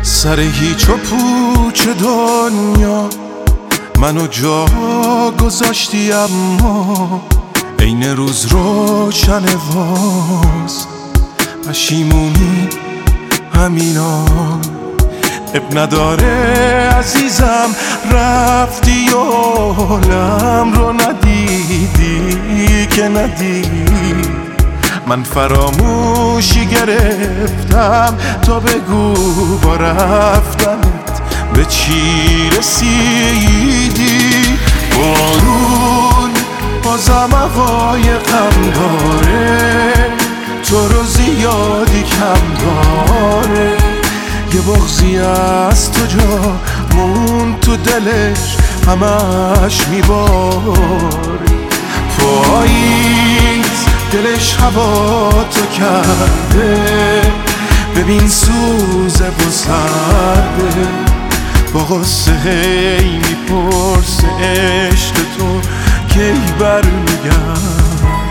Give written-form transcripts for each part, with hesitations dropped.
سر هیچ و پوچ دنیا منو جا گذاشتی، اما عین روز روشن واز پشیمونی همینا. اب نداره عزیزم رفتی و حالم رو ندیدی که ندیدی. من فراموشی گرفتم تا بگو با رفتنت به چی رسیدی. بارون بازم عقایقم داره، تو رو زیادی کم داره. یه بغضی از تو جا مون تو دلش همش میباره. پاییز دلش هوا تو کرده، ببین سوزه و سرده. با غصه هی میپرسه عشق تو کی برمیگرده.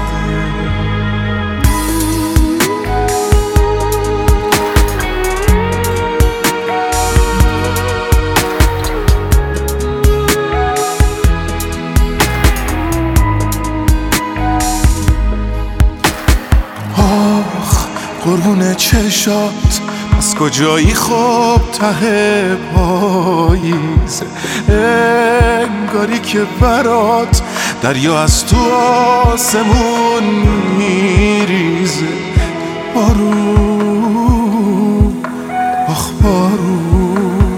قربون چشات از کجایی خوب ته پاییزه، انگاری که برات دریا از تو آسمون میریزه. بارون آخ بارون،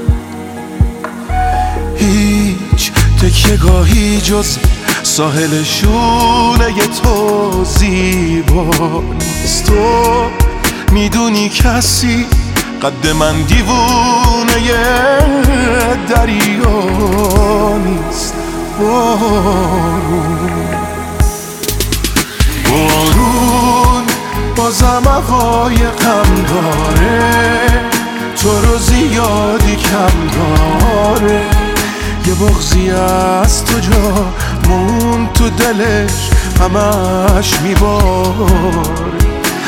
هیچ تکیه‌گاهی جز ساحل شونه تو زیبا نیست. تو میدونی کسی قد من دیوونه دریا نیست. بارون بازم عقایقم داره، تو رو زیادی کم داره. یه بغضی از تو جا مون تو دلش همش میباره.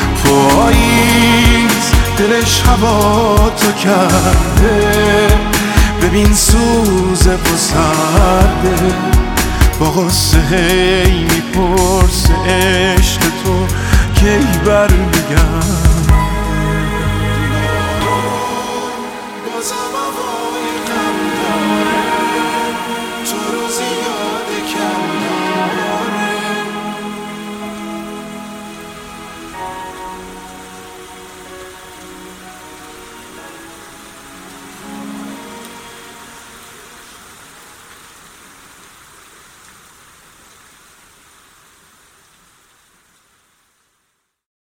پاییز دلش هوا تو کرده، ببین سوزه و سرده. با غصه هی میپرسه عشق تو کی برمیگرده.